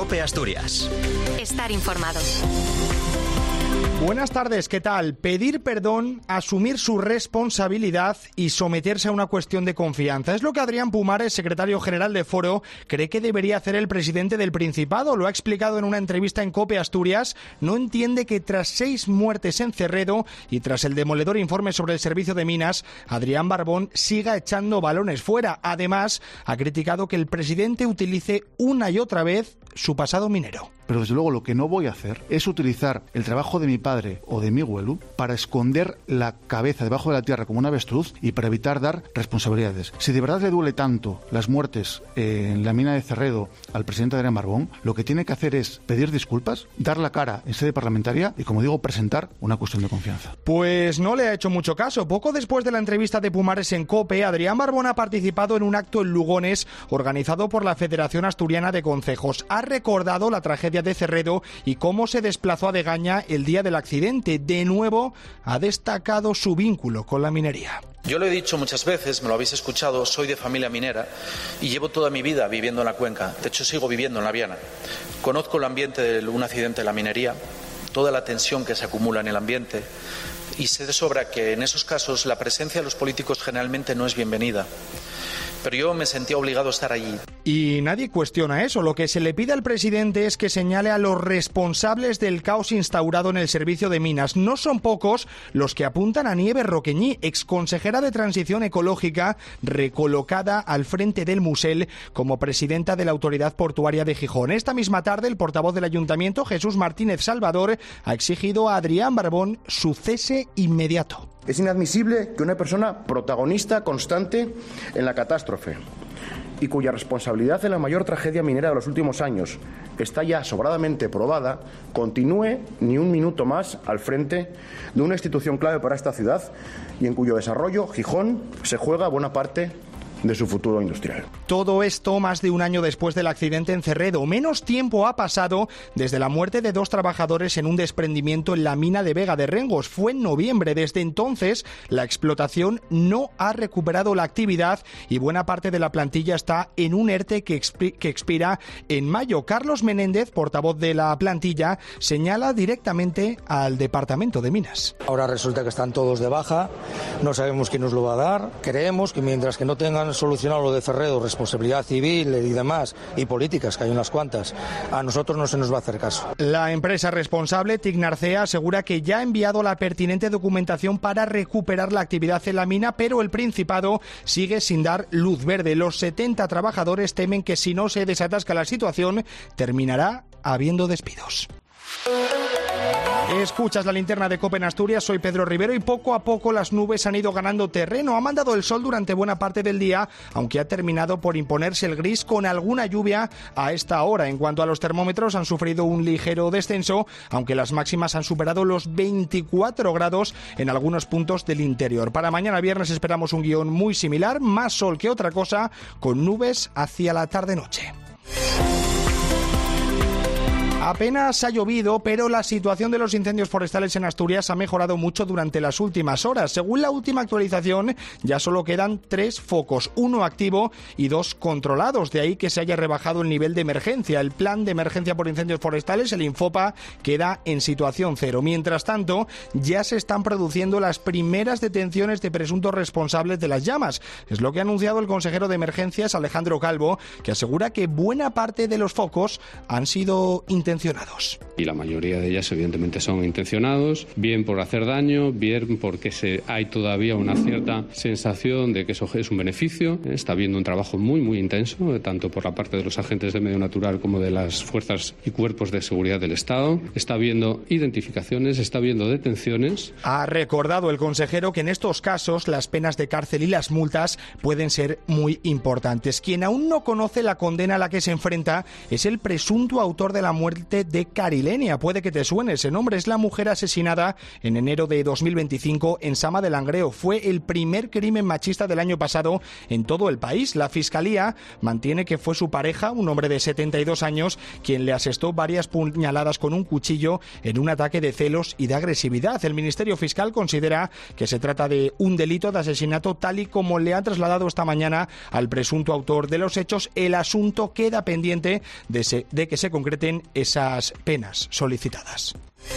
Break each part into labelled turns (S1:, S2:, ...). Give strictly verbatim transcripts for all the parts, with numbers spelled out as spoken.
S1: COPE Asturias.
S2: Estar informado.
S3: Buenas tardes, ¿qué tal? Pedir perdón, asumir su responsabilidad y someterse a una cuestión de confianza. Es lo que Adrián Pumares, secretario general de Foro, cree que debería hacer el presidente del Principado. Lo ha explicado en una entrevista en COPE Asturias. No entiende que tras seis muertes en Cerredo y tras el demoledor informe sobre el servicio de minas, Adrián Barbón siga echando balones fuera. Además, ha criticado que el presidente utilice una y otra vez su pasado minero.
S4: Pero desde luego lo que no voy a hacer es utilizar el trabajo de mi padre o de mi abuelo para esconder la cabeza debajo de la tierra como un avestruz y para evitar dar responsabilidades. Si de verdad le duele tanto las muertes en la mina de Cerredo al presidente Adrián Barbón, lo que tiene que hacer es pedir disculpas, dar la cara en sede parlamentaria y, como digo, presentar una cuestión de confianza.
S3: Pues no le ha hecho mucho caso. Poco después de la entrevista de Pumares en COPE, Adrián Barbón ha participado en un acto en Lugones organizado por la Federación Asturiana de Concejos. Ha recordado la tragedia de Cerredo y cómo se desplazó a Degaña el día del accidente. De nuevo, ha destacado su vínculo con la minería.
S5: Yo lo he dicho muchas veces, me lo habéis escuchado, soy de familia minera y llevo toda mi vida viviendo en la cuenca. De hecho, sigo viviendo en la Viana. Conozco el ambiente de un accidente de la minería, toda la tensión que se acumula en el ambiente, y sé de sobra que en esos casos la presencia de los políticos generalmente no es bienvenida. Pero yo me sentía obligado a estar allí.
S3: Y nadie cuestiona eso. Lo que se le pide al presidente es que señale a los responsables del caos instaurado en el servicio de minas. No son pocos los que apuntan a Nieves Roqueñí, exconsejera de Transición Ecológica, recolocada al frente del Musel como presidenta de la Autoridad Portuaria de Gijón. Esta misma tarde, el portavoz del Ayuntamiento, Jesús Martínez Salvador, ha exigido a Adrián Barbón su cese inmediato.
S6: Es inadmisible que una persona protagonista constante en la catástrofe y cuya responsabilidad en la mayor tragedia minera de los últimos años está ya sobradamente probada, continúe ni un minuto más al frente de una institución clave para esta ciudad y en cuyo desarrollo Gijón se juega buena parte de su futuro industrial.
S3: Todo esto más de un año después del accidente en Cerredo. Menos tiempo ha pasado desde la muerte de dos trabajadores en un desprendimiento en la mina de Vega de Rengos. Fue en noviembre. Desde entonces, la explotación no ha recuperado la actividad y buena parte de la plantilla está en un ERTE que, expi- que expira en mayo. Carlos Menéndez, portavoz de la plantilla, señala directamente al Departamento de Minas.
S7: Ahora resulta que están todos de baja, no sabemos quién nos lo va a dar. Creemos que mientras que no tengan solucionado lo de Cerredo, responsabilidad civil y demás, y políticas, que hay unas cuantas, a nosotros no se nos va a hacer caso.
S3: La empresa responsable, Tignarcea, asegura que ya ha enviado la pertinente documentación para recuperar la actividad en la mina, pero el Principado sigue sin dar luz verde. Los setenta trabajadores temen que si no se desatasca la situación, terminará habiendo despidos. Escuchas la linterna de COPE en Asturias, soy Pedro Rivero y poco a poco las nubes han ido ganando terreno. Ha mandado el sol durante buena parte del día, aunque ha terminado por imponerse el gris con alguna lluvia a esta hora. En cuanto a los termómetros, han sufrido un ligero descenso, aunque las máximas han superado los veinticuatro grados en algunos puntos del interior. Para mañana viernes esperamos un guión muy similar, más sol que otra cosa, con nubes hacia la tarde-noche. Apenas ha llovido, pero la situación de los incendios forestales en Asturias ha mejorado mucho durante las últimas horas. Según la última actualización, ya solo quedan tres focos, uno activo y dos controlados. De ahí que se haya rebajado el nivel de emergencia. El plan de emergencia por incendios forestales, el Infopa, queda en situación cero. Mientras tanto, ya se están produciendo las primeras detenciones de presuntos responsables de las llamas. Es lo que ha anunciado el consejero de Emergencias, Alejandro Calvo, que asegura que buena parte de los focos han sido intencionados.
S8: Y la mayoría de ellas evidentemente son intencionados, bien por hacer daño, bien porque se, hay todavía una cierta sensación de que eso es un beneficio. Está habiendo un trabajo muy muy intenso, tanto por la parte de los agentes de medio natural como de las fuerzas y cuerpos de seguridad del Estado. Está habiendo identificaciones, está habiendo detenciones.
S3: Ha recordado el consejero que en estos casos las penas de cárcel y las multas pueden ser muy importantes. Quien aún no conoce la condena a la que se enfrenta es el presunto autor de la muerte muerte de Carilenia. Puede que te suene ese nombre. Es la mujer asesinada en enero de dos mil veinticinco en Sama de Langreo. Fue el primer crimen machista del año pasado en todo el país. La Fiscalía mantiene que fue su pareja, un hombre de setenta y dos años, quien le asestó varias puñaladas con un cuchillo en un ataque de celos y de agresividad. El Ministerio Fiscal considera que se trata de un delito de asesinato, tal y como le han trasladado esta mañana al presunto autor de los hechos. El asunto queda pendiente de, se, de que se concreten esas penas solicitadas.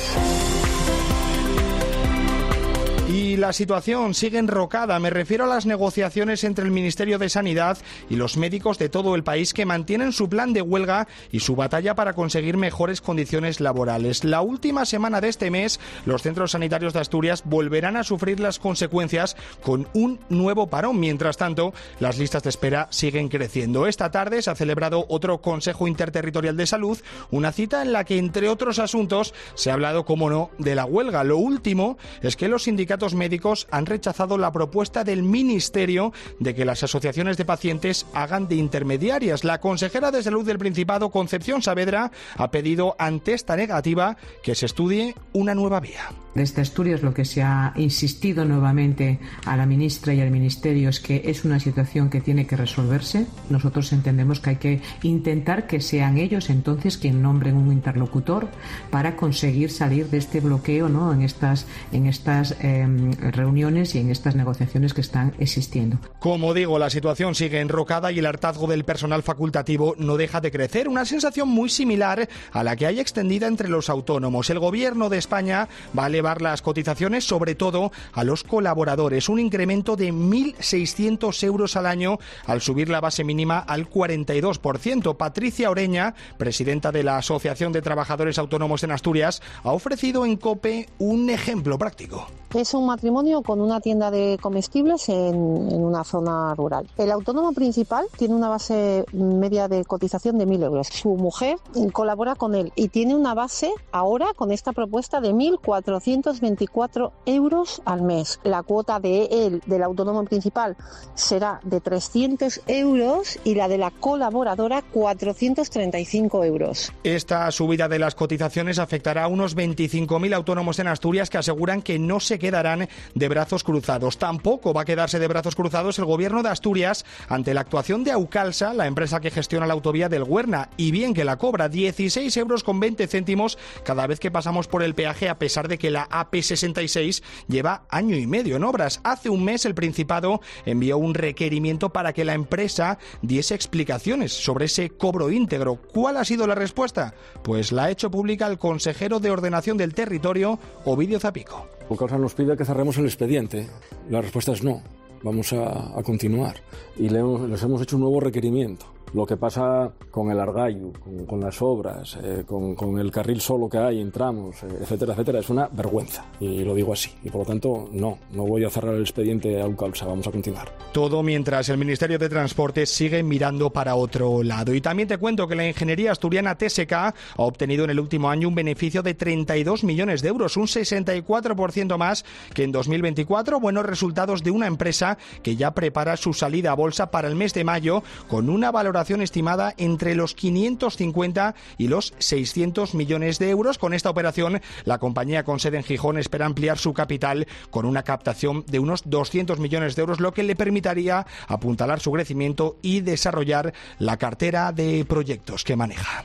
S3: Y la situación sigue enrocada. Me refiero a las negociaciones entre el Ministerio de Sanidad y los médicos de todo el país, que mantienen su plan de huelga y su batalla para conseguir mejores condiciones laborales. La última semana de este mes, los centros sanitarios de Asturias volverán a sufrir las consecuencias con un nuevo parón. Mientras tanto, las listas de espera siguen creciendo. Esta tarde se ha celebrado otro Consejo Interterritorial de Salud, una cita en la que, entre otros asuntos, se ha hablado, como no, de la huelga. Lo último es que los sindicatos médicos han rechazado la propuesta del Ministerio de que las asociaciones de pacientes hagan de intermediarias. La consejera de Salud del Principado, Concepción Saavedra, ha pedido ante esta negativa que se estudie una nueva vía.
S1: Desde Asturias lo que se ha insistido nuevamente a la ministra y al Ministerio es que es una situación que tiene que resolverse. Nosotros entendemos que hay que intentar que sean ellos entonces quien nombren un interlocutor para conseguir salir de este bloqueo, ¿no?, en estas, en estas eh, reuniones y en estas negociaciones que están existiendo.
S3: Como digo, la situación sigue enrocada y el hartazgo del personal facultativo no deja de crecer. Una sensación muy similar a la que hay extendida entre los autónomos. El Gobierno de España va a elevar las cotizaciones, sobre todo a los colaboradores, un incremento de mil seiscientos euros al año al subir la base mínima al cuarenta y dos por ciento. Patricia Oreña, presidenta de la Asociación de Trabajadores Autónomos en Asturias, ha ofrecido en COPE un ejemplo práctico.
S2: Es un matrimonio con una tienda de comestibles en, en una zona rural. El autónomo principal tiene una base media de cotización de mil euros. Su mujer colabora con él y tiene una base ahora con esta propuesta de mil cuatrocientos veinticuatro euros al mes. La cuota de él, del autónomo principal, será de trescientos euros y la de la colaboradora cuatrocientos treinta y cinco euros.
S3: Esta subida de las cotizaciones afectará a unos veinticinco mil autónomos en Asturias, que aseguran que no se quedarán de brazos cruzados. Tampoco va a quedarse de brazos cruzados el Gobierno de Asturias ante la actuación de Aucalsa, la empresa que gestiona la autovía del Huerna, y bien que la cobra, dieciséis euros con veinte céntimos cada vez que pasamos por el peaje, a pesar de que la A P sesenta y seis lleva año y medio en obras. Hace un mes el Principado envió un requerimiento para que la empresa diese explicaciones sobre ese cobro íntegro. ¿Cuál ha sido la respuesta? Pues la ha hecho pública el consejero de Ordenación del Territorio, Ovidio Zapico.
S9: Aucalsa nos pide que cerremos el expediente. La respuesta es no. Vamos a, a continuar. Y le hemos, les hemos hecho un nuevo requerimiento. Lo que pasa con el Argallo, con, con las obras, eh, con, con el carril solo que hay en tramos, eh, etcétera, etcétera, es una vergüenza. Y lo digo así. Y por lo tanto, no, no voy a cerrar el expediente a Aucalsa. Vamos a continuar.
S3: Todo mientras el Ministerio de Transportes sigue mirando para otro lado. Y también te cuento que la ingeniería asturiana T S K ha obtenido en el último año un beneficio de treinta y dos millones de euros, un sesenta y cuatro por ciento más que en dos mil veinticuatro. Buenos resultados de una empresa que ya prepara su salida a bolsa para el mes de mayo, con una valoración estimada entre los quinientos cincuenta y los seiscientos millones de euros. Con esta operación, la compañía con sede en Gijón espera ampliar su capital con una captación de unos doscientos millones de euros, lo que le permitiría apuntalar su crecimiento y desarrollar la cartera de proyectos que maneja.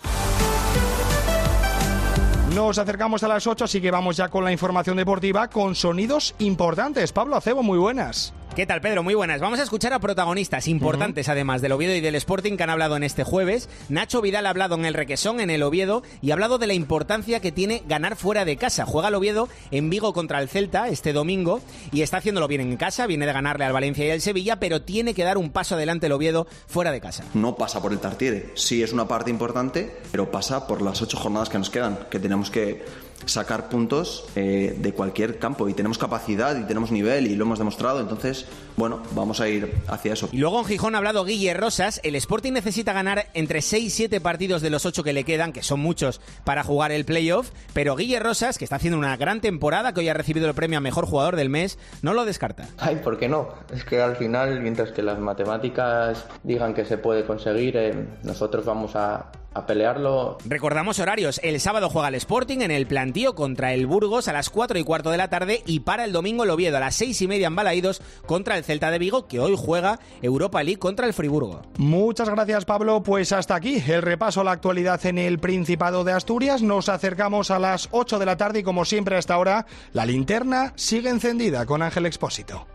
S3: Nos acercamos a las ocho, así que vamos ya con la información deportiva con sonidos importantes. Pablo Acebo, muy buenas.
S10: ¿Qué tal, Pedro? Muy buenas. Vamos a escuchar a protagonistas importantes, uh-huh. además del Oviedo y del Sporting, que han hablado en este jueves. Nacho Vidal ha hablado en el Requesón, en el Oviedo, y ha hablado de la importancia que tiene ganar fuera de casa. Juega el Oviedo en Vigo contra el Celta este domingo y está haciéndolo bien en casa. Viene de ganarle al Valencia y al Sevilla, pero tiene que dar un paso adelante el Oviedo fuera de casa.
S11: No pasa por el Tartiere. Sí es una parte importante, pero pasa por las ocho jornadas que nos quedan, que tenemos que sacar puntos eh, de cualquier campo, y tenemos capacidad y tenemos nivel y lo hemos demostrado. Entonces, bueno, vamos a ir hacia eso.
S10: Y luego en Gijón ha hablado Guille Rosas. El Sporting necesita ganar entre seis y siete partidos de los ocho que le quedan, que son muchos para jugar el playoff, pero Guille Rosas, que está haciendo una gran temporada, que hoy ha recibido el premio a Mejor Jugador del Mes, no lo descarta.
S12: Ay, ¿por qué no? Es que al final, mientras que las matemáticas digan que se puede conseguir, eh, nosotros vamos a a pelearlo.
S10: Recordamos horarios. El sábado juega el Sporting en el Plantío contra el Burgos a las cuatro y cuarto de la tarde, y para el domingo el Oviedo a las seis y media en Balaídos contra el Celta de Vigo, que hoy juega Europa League contra el Friburgo.
S3: Muchas gracias, Pablo. Pues hasta aquí el repaso a la actualidad en el Principado de Asturias. Nos acercamos a las ocho de la tarde y como siempre hasta ahora la linterna sigue encendida con Ángel Expósito.